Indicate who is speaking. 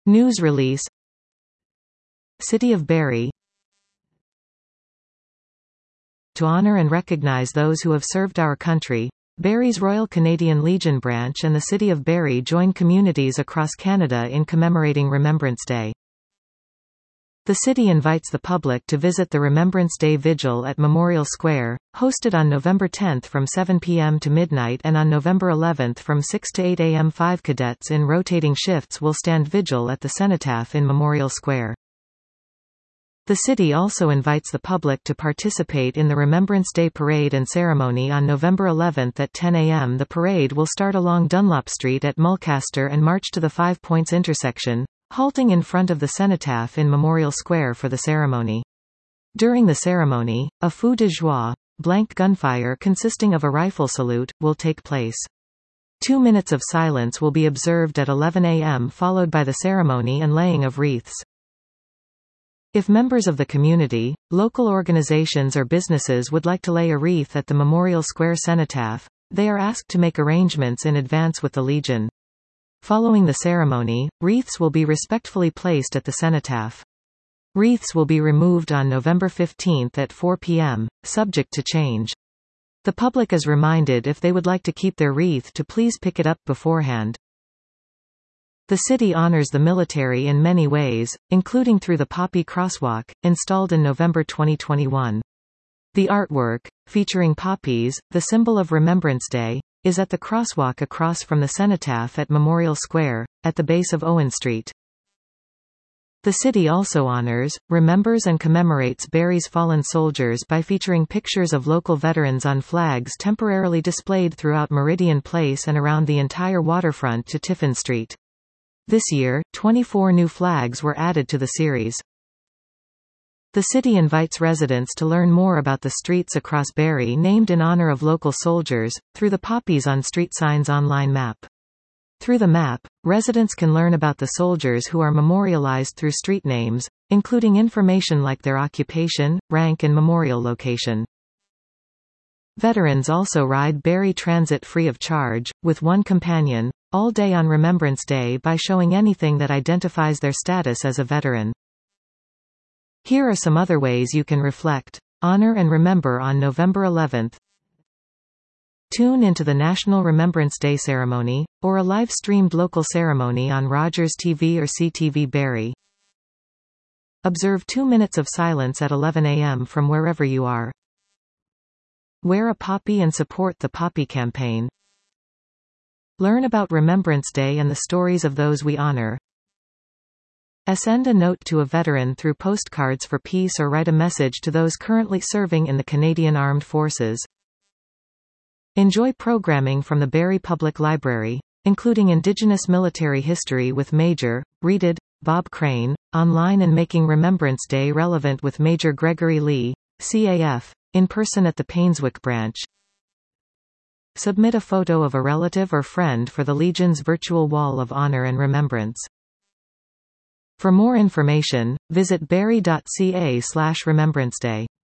Speaker 1: News release. City of Barrie. To honor and recognize those who have served our country, Barrie's Royal Canadian Legion branch and the City of Barrie join communities across Canada in commemorating Remembrance Day. The city invites the public to visit the Remembrance Day Vigil at Memorial Square, hosted on November 10 from 7 p.m. to midnight and on November 11 from 6 to 8 a.m. 5 cadets in rotating shifts will stand vigil at the cenotaph in Memorial Square. The city also invites the public to participate in the Remembrance Day Parade and Ceremony on November 11 at 10 a.m. The parade will start along Dunlop Street at Mulcaster and march to the 5 Points intersection, halting in front of the cenotaph in Memorial Square for the ceremony. During the ceremony, a feu de joie, blank gunfire consisting of a rifle salute, will take place. 2 minutes of silence will be observed at 11 a.m. followed by the ceremony and laying of wreaths. If members of the community, local organizations or businesses would like to lay a wreath at the Memorial Square cenotaph, they are asked to make arrangements in advance with the Legion. Following the ceremony, wreaths will be respectfully placed at the cenotaph. Wreaths will be removed on November 15 at 4 p.m., subject to change. The public is reminded if they would like to keep their wreath to please pick it up beforehand. The city honors the military in many ways, including through the Poppy Crosswalk, installed in November 2021. The artwork, featuring poppies, the symbol of Remembrance Day, is at the crosswalk across from the cenotaph at Memorial Square, at the base of Owen Street. The city also honors, remembers and commemorates Barrie's fallen soldiers by featuring pictures of local veterans on flags temporarily displayed throughout Meridian Place and around the entire waterfront to Tiffin Street. This year, 24 new flags were added to the series. The city invites residents to learn more about the streets across Barrie named in honor of local soldiers, through the Poppies on Street Signs online map. Through the map, residents can learn about the soldiers who are memorialized through street names, including information like their occupation, rank and memorial location. Veterans also ride Barrie Transit free of charge, with one companion, all day on Remembrance Day by showing anything that identifies their status as a veteran. Here are some other ways you can reflect, honor and remember on November 11. Tune into the National Remembrance Day ceremony, or a live-streamed local ceremony on Rogers TV or CTV Barrie. Observe 2 minutes of silence at 11 a.m. from wherever you are. Wear a poppy and support the Poppy campaign. Learn about Remembrance Day and the stories of those we honor. Send a note to a veteran through postcards for peace or write a message to those currently serving in the Canadian Armed Forces. Enjoy programming from the Barrie Public Library, including Indigenous military history with Major, Reeded, Bob Crane, online and making Remembrance Day relevant with Major Gregory Lee, CAF, in person at the Painswick branch. Submit a photo of a relative or friend for the Legion's virtual Wall of Honor and Remembrance. For more information, visit barrie.ca/remembrance day.